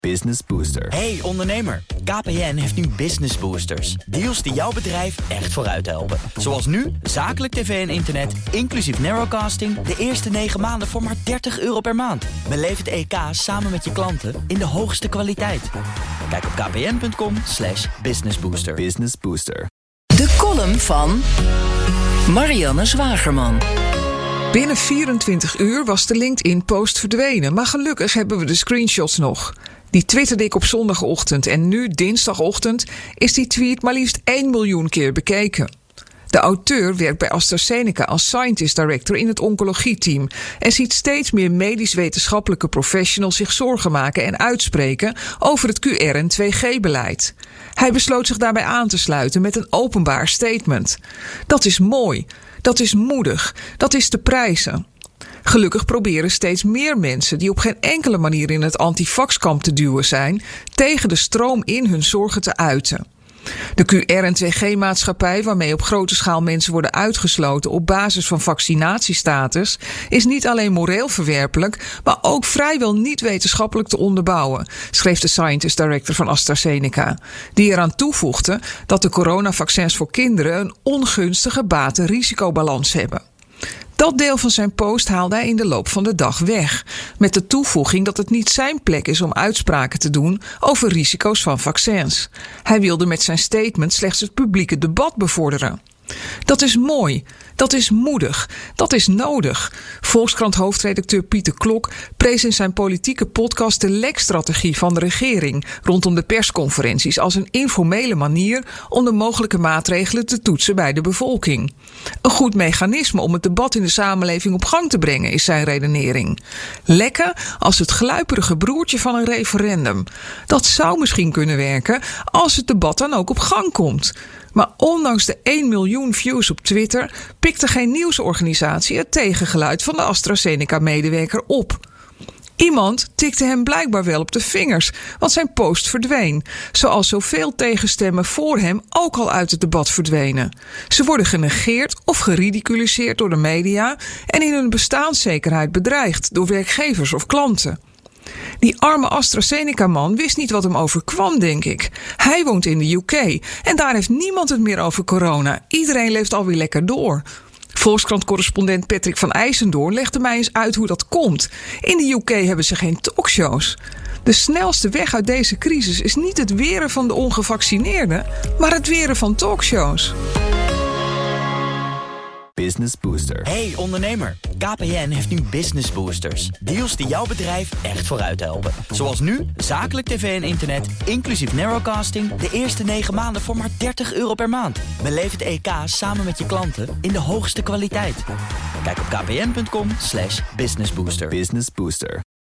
Business Booster. Hey ondernemer, KPN heeft nu Business Boosters. Deals die jouw bedrijf echt vooruit helpen. Zoals nu, zakelijk tv en internet, inclusief narrowcasting... de eerste 9 maanden voor maar €30 per maand. Beleef het EK samen met je klanten in de hoogste kwaliteit. Kijk op kpn.com/businessbooster. Business Booster. De column van Marianne Zwagerman. Binnen 24 uur was de LinkedIn-post verdwenen. Maar gelukkig hebben we de screenshots nog. Die twitterde ik op zondagochtend en nu, dinsdagochtend, is die tweet maar liefst 1 miljoen keer bekeken. De auteur werkt bij AstraZeneca als Scientist Director in het oncologieteam en ziet steeds meer medisch-wetenschappelijke professionals zich zorgen maken en uitspreken over het QR- en 2G-beleid. Hij besloot zich daarbij aan te sluiten met een openbaar statement. Dat is mooi, dat is moedig, dat is te prijzen. Gelukkig proberen steeds meer mensen die op geen enkele manier in het antivaxkamp te duwen zijn, tegen de stroom in hun zorgen te uiten. De QR- en 2G-maatschappij, waarmee op grote schaal mensen worden uitgesloten op basis van vaccinatiestatus, is niet alleen moreel verwerpelijk, maar ook vrijwel niet wetenschappelijk te onderbouwen, schreef de Scientist Director van AstraZeneca, die eraan toevoegde dat de coronavaccins voor kinderen een ongunstige baten-risicobalans hebben. Dat deel van zijn post haalde hij in de loop van de dag weg, met de toevoeging dat het niet zijn plek is om uitspraken te doen over risico's van vaccins. Hij wilde met zijn statement slechts het publieke debat bevorderen. Dat is mooi, dat is moedig, dat is nodig. Volkskrant-hoofdredacteur Pieter Klok prees in zijn politieke podcast de lekstrategie van de regering rondom de persconferenties als een informele manier om de mogelijke maatregelen te toetsen bij de bevolking. Een goed mechanisme om het debat in de samenleving op gang te brengen, is zijn redenering. Lekken als het gluiperige broertje van een referendum. Dat zou misschien kunnen werken als het debat dan ook op gang komt. Maar ondanks de 1 miljoen views op Twitter pikte geen nieuwsorganisatie het tegengeluid van de AstraZeneca-medewerker op. Iemand tikte hem blijkbaar wel op de vingers, want zijn post verdween. Zoals zoveel tegenstemmen voor hem ook al uit het debat verdwenen. Ze worden genegeerd of geridiculiseerd door de media en in hun bestaanszekerheid bedreigd door werkgevers of klanten. Die arme AstraZeneca-man wist niet wat hem overkwam, denk ik. Hij woont in de UK en daar heeft niemand het meer over corona. Iedereen leeft alweer lekker door. Volkskrant-correspondent Patrick van IJsendoorn legde mij eens uit hoe dat komt. In de UK hebben ze geen talkshows. De snelste weg uit deze crisis is niet het weren van de ongevaccineerden, maar het weren van talkshows. Business Booster. Hey ondernemer, KPN heeft nu Business Boosters. Deals die jouw bedrijf echt vooruit helpen. Zoals nu, zakelijk tv en internet, inclusief narrowcasting... de eerste 9 maanden voor maar €30 per maand. Beleef het EK samen met je klanten in de hoogste kwaliteit. Kijk op kpn.com/businessbooster. Business Booster.